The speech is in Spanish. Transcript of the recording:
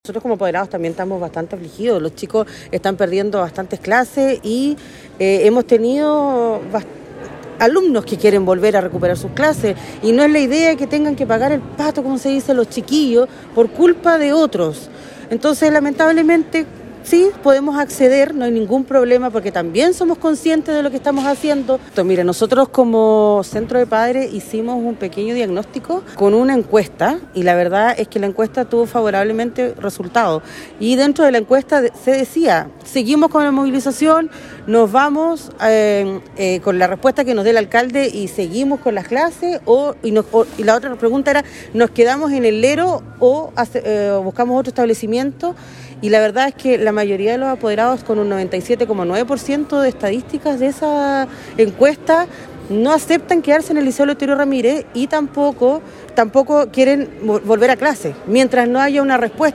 Nosotros como apoderados también estamos bastante afligidos, los chicos están perdiendo bastantes clases y hemos tenido alumnos que quieren volver a recuperar sus clases y no es la idea que tengan que pagar el pato, como se dice, los chiquillos, por culpa de otros. Entonces, lamentablemente, sí, podemos acceder, no hay ningún problema porque también somos conscientes de lo que estamos haciendo. Entonces, mire, nosotros como Centro de Padres hicimos un pequeño diagnóstico con una encuesta y la verdad es que la encuesta tuvo favorablemente resultados. Y dentro de la encuesta se decía, seguimos con la movilización, nos vamos con la respuesta que nos dé el alcalde y seguimos con las clases y la otra pregunta era, ¿nos quedamos en el Lero o buscamos otro establecimiento? Y la verdad es que la mayoría de los apoderados, con un 97,9% de estadísticas de esa encuesta, no aceptan quedarse en el Liceo Eleuterio Ramírez y tampoco quieren volver a clase, mientras no haya una respuesta.